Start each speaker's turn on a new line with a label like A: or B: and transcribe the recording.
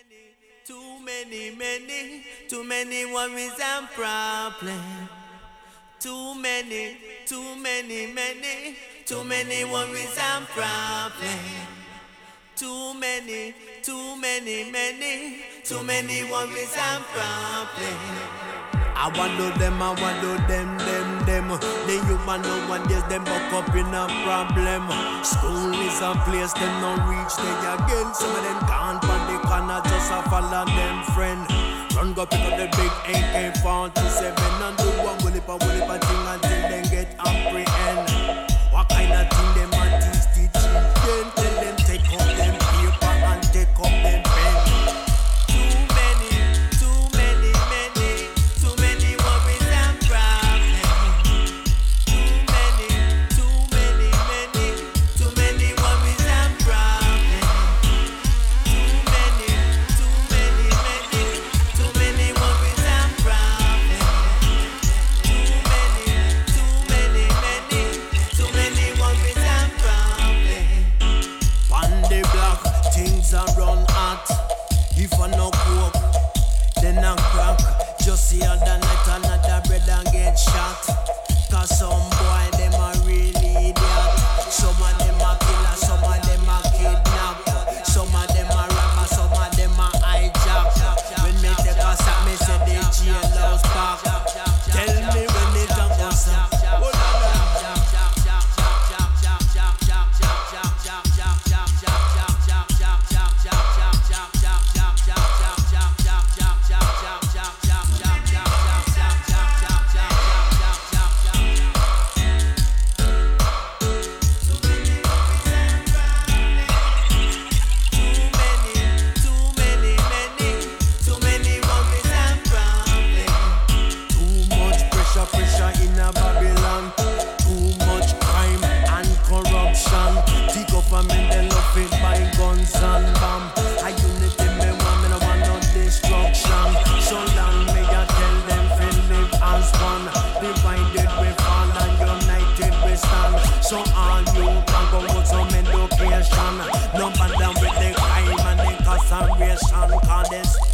A: Too many worries and problems. Too many worries and problems. Too many worries and problems. I want to them. The human nowadays them buck up in a problem. School is a place them no reach there again. Some of them can't find the corner just a follow them friend. Run go pick up the big AK-47 and do one will it a thing until they get apprehend. What kind of thing them a teach the children? Tell them take up them paper and take up them pen. If I no coke, then I crack. Just the other night another brother get shot. Cause some boy them a really idiot. Some of them a killer, some of them a kidnap. Some of them a rapper, some of them a hijack. When me take a sack, me say the jailhouse pack. Tell me when it a go stop. So all you can go with some education. No bother with the crime and incarceration. Cause this